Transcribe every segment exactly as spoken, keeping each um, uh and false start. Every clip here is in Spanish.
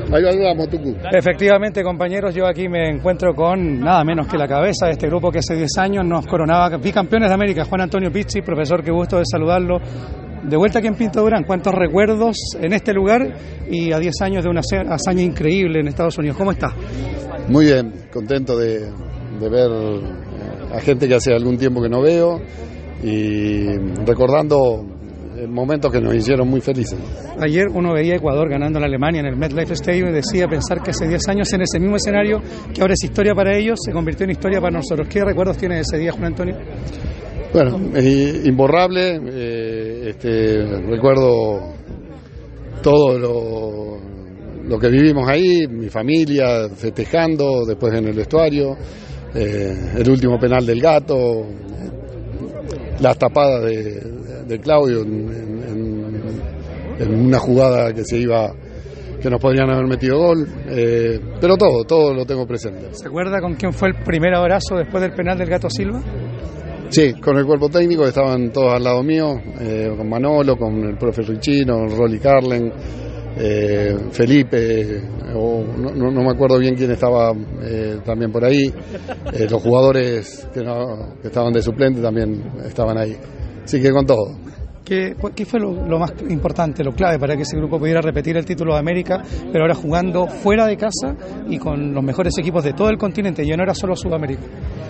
Ahí hablamos, Tucu. Efectivamente, compañeros, yo aquí me encuentro con nada menos que la cabeza de este grupo que hace diez años nos coronaba bicampeones de América, Juan Antonio Pizzi. Profesor, qué gusto de saludarlo. De vuelta aquí en Pinto Durán, cuántos recuerdos en este lugar y a diez años de una hazaña increíble en Estados Unidos. ¿Cómo está? Muy bien, contento de, de ver a gente que hace algún tiempo que no veo y recordando momentos que nos hicieron muy felices. Ayer uno veía a Ecuador ganando a la Alemania en el MetLife Stadium y decía pensar que hace diez años en ese mismo escenario, que ahora es historia para ellos, se convirtió en historia para nosotros. ¿Qué recuerdos tiene de ese día, Juan Antonio? Bueno, es imborrable, eh, este, recuerdo todo lo, lo que vivimos ahí, mi familia festejando, después en el vestuario, eh, el último penal del Gato, las tapadas de, de Claudio en, en, en una jugada que se iba, que nos podrían haber metido gol, eh, pero todo, todo lo tengo presente. ¿Se acuerda con quién fue el primer abrazo después del penal del Gato Silva? Sí, con el cuerpo técnico, estaban todos al lado mío, eh, con Manolo, con el profe Richino, Rolly Carlen, eh, Felipe, o no, no, no me acuerdo bien quién estaba eh, también por ahí, eh, los jugadores que, no, que estaban de suplente también estaban ahí, así que con todo. ¿Qué, qué fue lo, lo más importante, lo clave para que ese grupo pudiera repetir el título de América, pero ahora jugando fuera de casa y con los mejores equipos de todo el continente, y no era solo Sudamérica?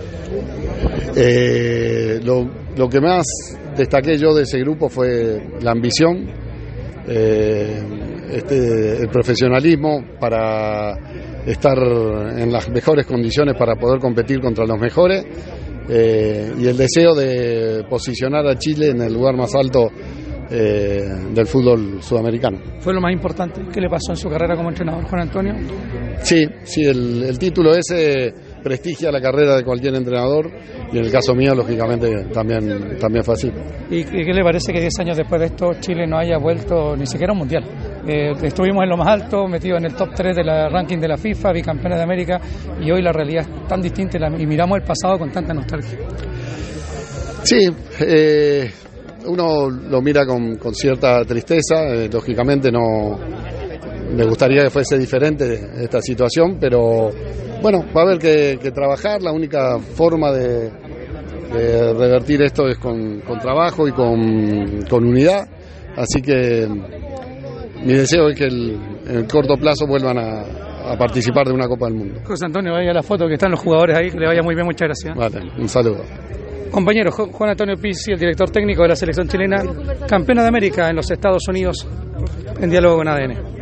Eh, lo, lo que más destaqué yo de ese grupo fue la ambición, eh, este, el profesionalismo para estar en las mejores condiciones para poder competir contra los mejores, eh, y el deseo de posicionar a Chile en el lugar más alto eh, del fútbol sudamericano. ¿Fue lo más importante que le pasó en su carrera como entrenador, Juan Antonio? Sí, sí, el, el título ese prestigia la carrera de cualquier entrenador y en el caso mío, lógicamente, también, también fue así. ¿Y qué le parece que diez años después de esto Chile no haya vuelto ni siquiera a un mundial? Eh, estuvimos en lo más alto, metidos en el top tres de la ranking de la FIFA, bicampeones de América, y hoy la realidad es tan distinta y miramos el pasado con tanta nostalgia. Sí, eh, uno lo mira con, con cierta tristeza, eh, lógicamente no me gustaría que fuese diferente esta situación, pero bueno, va a haber que, que trabajar. La única forma de, de revertir esto es con, con trabajo y con, con unidad, así que mi deseo es que el, en el corto plazo vuelvan a, a participar de una Copa del Mundo. José Antonio, vaya la foto que están los jugadores ahí, que le vaya muy bien, muchas gracias. Vale, un saludo. Compañero, Juan Antonio Pizzi, el director técnico de la selección chilena, campeona de América en los Estados Unidos, en diálogo con A D N.